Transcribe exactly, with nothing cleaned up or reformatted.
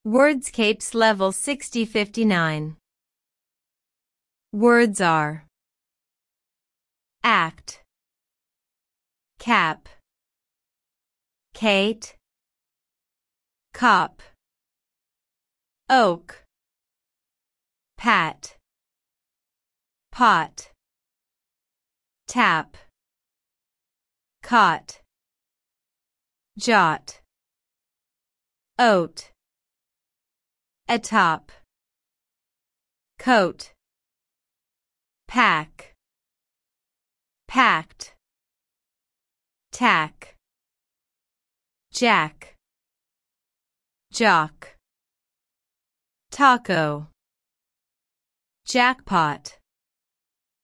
Wordscapes Level sixty fifty-nine. Words are act, cap, Kate, cop, oak, pat, pot, tap, cot, jot, oat, atop, coat, pack, packed, tack, jack, jock, taco, jackpot.